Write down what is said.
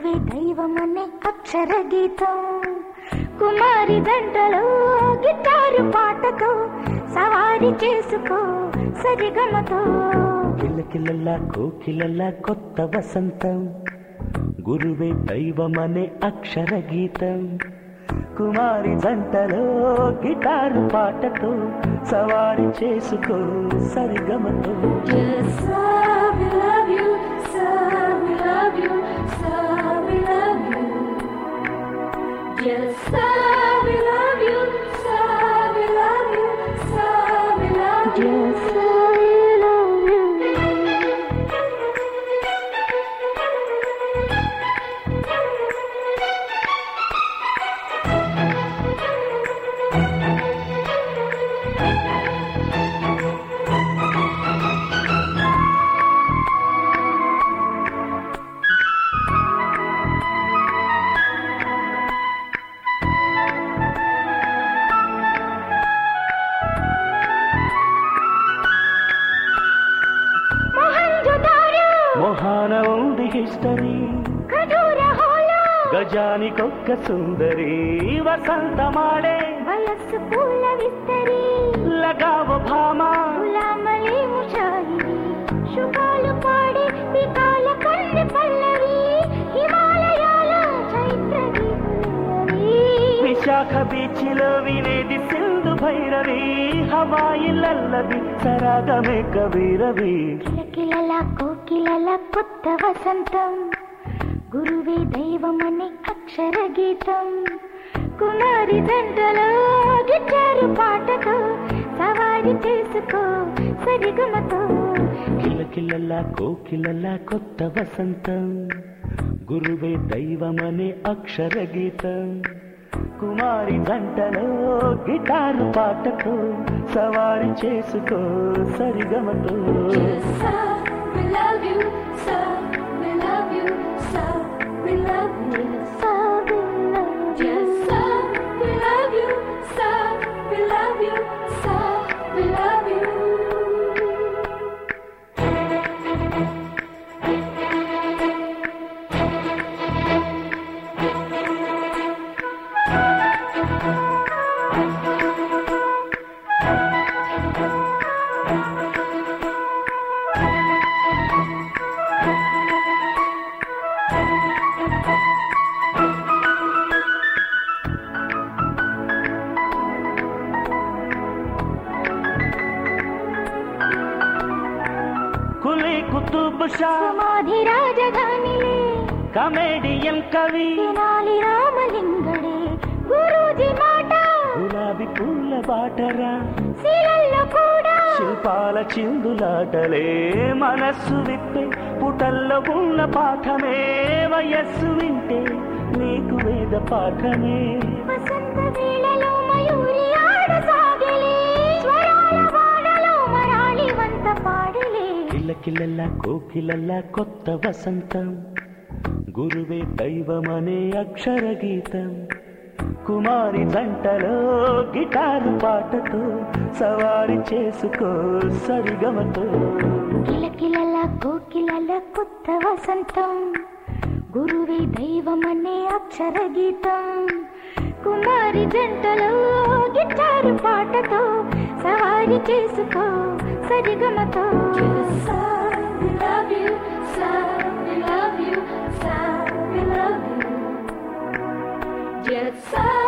గురువే దైవమనే అక్షర గీతం కుమారి జంటలో గిటారు పాటతో సవారి చేసుకో సరిగమతో కిలకిలలా కోకిలలా కొత్త వసంతం గురువే దైవమనే అక్షర గీతం కుమారి జంటలో గిటారు పాటతో సవారి చేసుకో సరిగమతో మొహాన ఉంది హిస్టరీ గజానికొక్క సుందరి వసంతమాడే వయస్సు పూల విస్తరి లగావ భామ గులామలి ముషాయిరి శుభాలు పాడే వికాల కన్నె పల్లవి హిమాలయాల చైత్ర గీతులవి విశాఖ బీచ్లో వినేది సింధు భైరవి హవాయిలల్లది సరాగమే కవిరవి కిలకిలల కోకిలల కొత్త వసంతం గురువే దైవమని అక్షర గీతం కుమారి జంటలో గిటారు పాటతో సవారి చేసుకో సరిగమతో కిలకిలల కోకిలల కొత్త వసంతం గురువే దైవమనే అక్షర గీతం కుమారి జంటలో గిటారు పాటతో సవారి చేసుకో సరిగమతో కులీ కుతుబ్ షా సమాధి రాజధానిలే కమేడియన్ కవి తెనాలి రామలింగడే గురూజీ మాట గులాబీ పూల బాటరా శిలల్లో కూడా శిల్పాల చిందులాటలే మనస్సు విప్పే పుటల్లో ఉన్న పాఠమే వయస్సు వింటే నీకు వేద పాఠమే వసంత వేళలో మయూరి ఆడసాగలే స్వరాల వాడలో మరాళి వంత పాడలే కిలకిలల కోకిలల కొత్త వసంతం గురువే దైవమనే అక్షర గీతం కుమారి జంటలో గిటారు పాటతో సవారి చేసుకో సరిగమతో కిలకిలల కోకిలల కొత్త వసంతం గురువే దైవమనే అక్షర గీతం కుమారి జంటలో గిటారు పాటతో సవారి చేసుకో సరిగమతో Yes, sir.